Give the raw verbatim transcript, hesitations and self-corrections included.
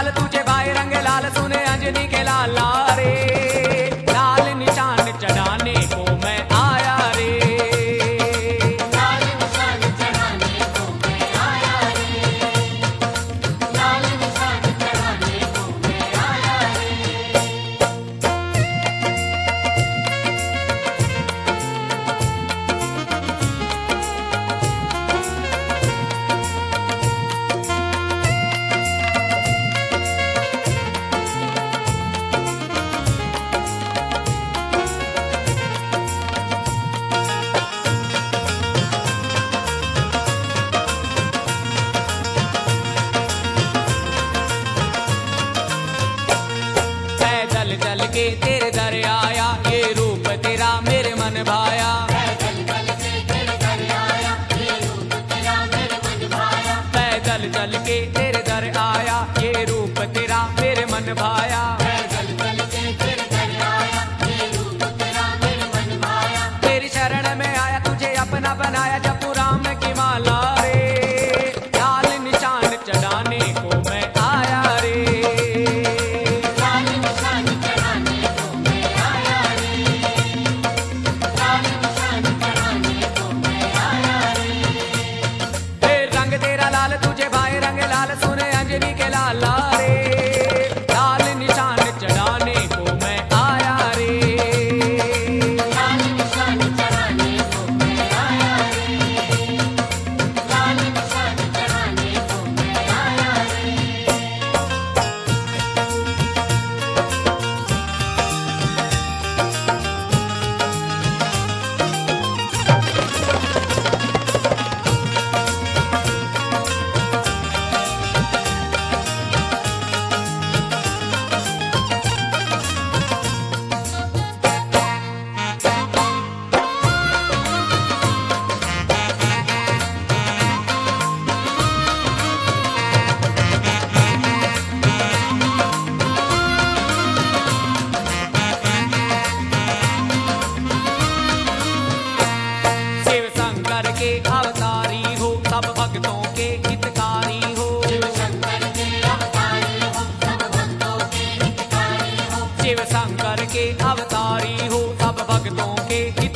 लाल तुझे भाई रंग लाल सुने अंजनी के लाला रे, लाल निशान चढ़ाने को मैं आया रे, लाल निशान चढ़ाने को मैं आया रे, लाल निशान चढ़ाने को मैं आया रे। पैदल चल के तेरे दर आया, ये रूप तेरा मेरे मन भाया, पैदल चल के तेरे दर आया, ये रूप तेरा मेरे मन भाया, पैदल चल के तेरे दर आया, ये रूप तेरा मेरे मन भाया, पैदल चल के तेरे दर आया, ये रूप तेरा मेरे मन भाया। तेरी शरण में आया तुझे अपना बनाया, जपू राम की माला रे, लाल निशान चढ़ाने को मैं आया रे, लाल निशान चढ़ाने को मैं आया रे, लाल निशान चढ़ाने को मैं आया रे। हे रंग तेरा लाल तुझे भाई रंग लाल सुने अंजनी के लाला रे, लाल निशान चढ़ाने को मैं आया रे, लाल निशान चढ़ाने को मैं आया रे, लाल निशान चढ़ाने को मैं आया रे। शिव शंकर के अवतारी हो, सब भक्तों के हितकारी हो, शिव शंकर के अवतारी हो, सब भक्तों के हितकारी हो, शिव शंकर के अवतारी हो, सब भक्तों के